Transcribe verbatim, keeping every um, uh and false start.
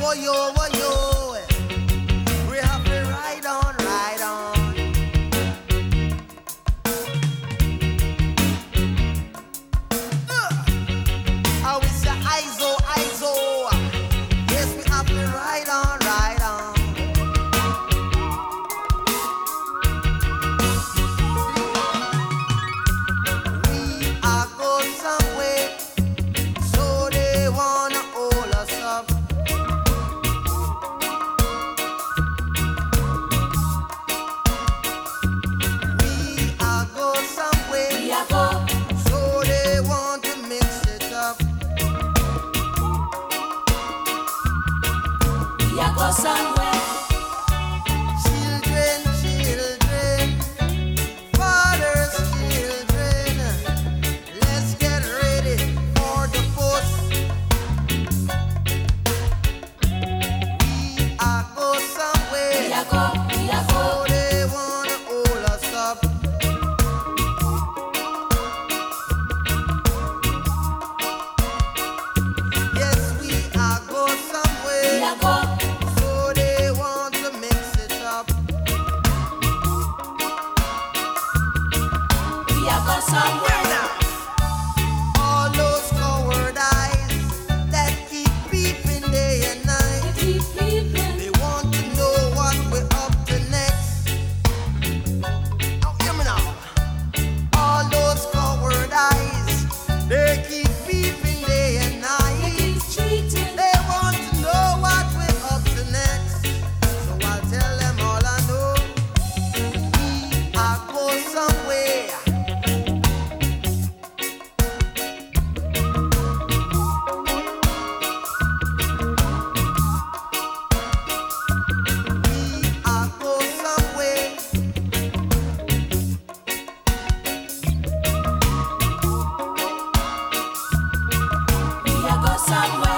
Oh yo, oh yo, we have to ride on, ride on. Uh, I will say I S O, I S O. Yes, we have to ride on, ride on. We are going somewhere, so they wanna hold us up. We are going somewhere, We are go, so they want to mix it up. we are go somewhere. Children, children, fathers, children, let's get ready for the bus. We are go We somewhere, are go, we are so go. they wanna hold us up. Yes, we are go We somewhere, are go, so they want to mix it up. we are go somewhere. All those coward eyes that keep peeping day and night, We keep peeping. they want to know what we're up to next. Now hear me now. All those coward eyes, they keep peeping day and We night. keep cheating. They want to know what we're up to next. So I'll tell them all I know. We are going somewhere. We are going somewhere. We are go somewhere.